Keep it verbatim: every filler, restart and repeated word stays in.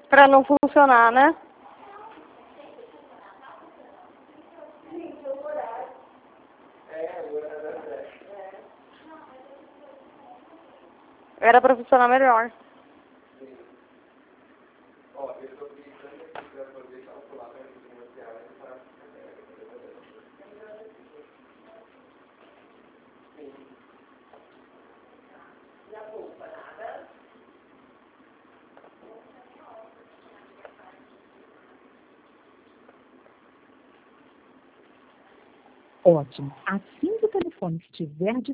Pra não funcionar, né? Era pra funcionar melhor. Ótimo. Assim que o telefone estiver